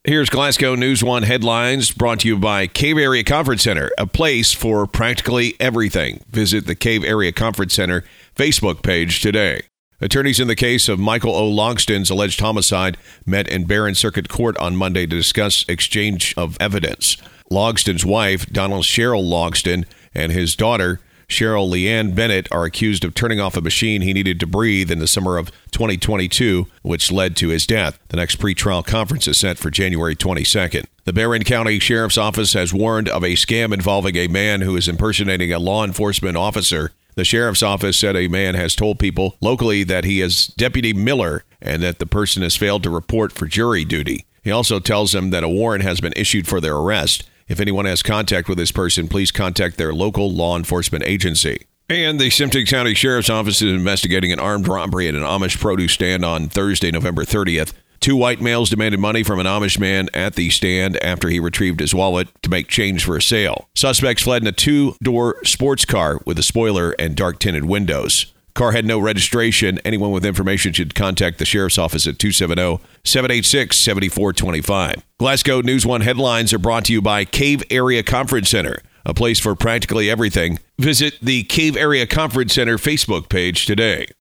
Here's Glasgow News 1 headlines brought to you by Cave Area Conference Center, a place for practically everything. Visit the Cave Area Conference Center Facebook page today. Attorneys in the case of Michael O. Logston's alleged homicide met in Barron Circuit Court on Monday to discuss exchange of evidence. Logston's wife, Donald Cheryl Logston, and his daughter, Cheryl Leanne Bennett, are accused of turning off a machine he needed to breathe in the summer of 2022, which led to his death. The next pretrial conference is set for January 22nd. The Barron County Sheriff's Office has warned of a scam involving a man who is impersonating a law enforcement officer. The Sheriff's Office said a man has told people locally that he is Deputy Miller and that the person has failed to report for jury duty. He also tells them that a warrant has been issued for their arrest. If anyone has contact with this person, please contact their local law enforcement agency. And the Simpson County Sheriff's Office is investigating an armed robbery at an Amish produce stand on Thursday, November 30th. Two white males demanded money from an Amish man at the stand after he retrieved his wallet to make change for a sale. Suspects fled in a two-door sports car with a spoiler and dark-tinted windows. Car had no registration. Anyone with information should contact the Sheriff's Office at 270-786-7425. Glasgow News 1 headlines are brought to you by Cave Area Conference Center, a place for practically everything. Visit the Cave Area Conference Center Facebook page today.